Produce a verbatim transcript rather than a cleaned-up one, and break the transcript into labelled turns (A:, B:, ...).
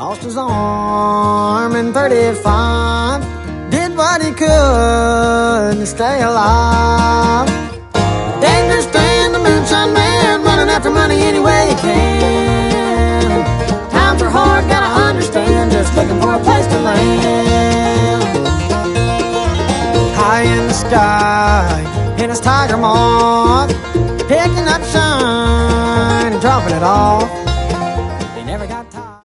A: lost his arm in thirty-five, did what he could to stay alive. Dangerous Dan, the moonshine man, running after money any way he can. Times are hard, gotta understand, just looking for a place to land. High in the sky, in his tiger moth, picking up shine and dropping it off.